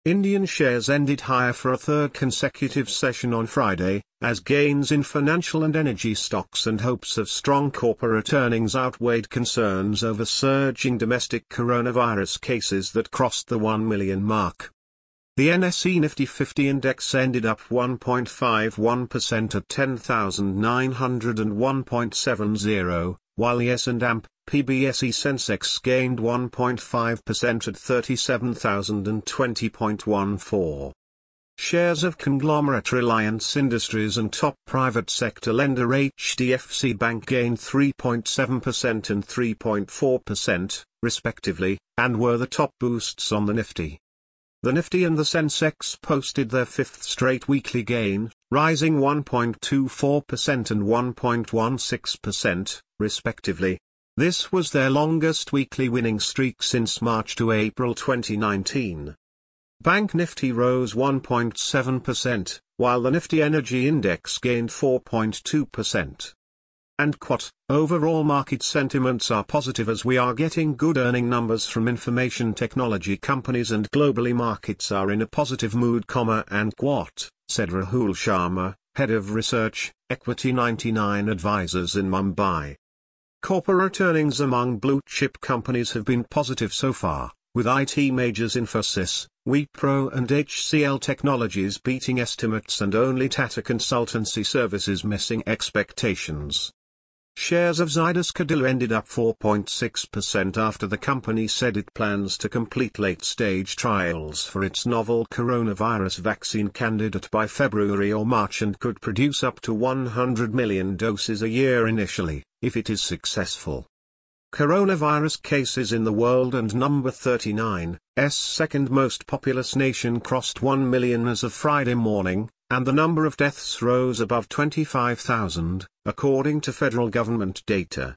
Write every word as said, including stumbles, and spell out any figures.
Indian shares ended higher for a third consecutive session on Friday, as gains in financial and energy stocks and hopes of strong corporate earnings outweighed concerns over surging domestic coronavirus cases that crossed the one million mark. The N S E Nifty fifty index ended up one point five one percent at ten thousand nine hundred one point seven zero, while the S and P B S E Sensex gained one point five percent at thirty-seven thousand twenty point one four. Shares of conglomerate Reliance Industries and top private sector lender H D F C Bank gained three point seven percent and three point four percent, respectively, and were the top boosts on the Nifty. The Nifty and the Sensex posted their fifth straight weekly gain, rising one point two four percent and one point one six percent, respectively. This was their longest weekly winning streak since March to April twenty nineteen. Bank Nifty rose one point seven percent, while the Nifty Energy Index gained four point two percent. And quote, overall market sentiments are positive as we are getting good earning numbers from information technology companies and globally markets are in a positive mood, comma, and quote, said Rahul Sharma, head of research, Equity ninety-nine Advisors in Mumbai. Corporate earnings among blue-chip companies have been positive so far, with I T majors Infosys, Wipro and H C L Technologies beating estimates and only Tata Consultancy Services missing expectations. Shares of Zydus Cadila ended up four point six percent after the company said it plans to complete late-stage trials for its novel coronavirus vaccine candidate by February or March and could produce up to one hundred million doses a year initially, if it is successful. Coronavirus cases in the world and number thirty-nine's second most populous nation crossed one million as of Friday morning, and the number of deaths rose above twenty-five thousand, according to federal government data.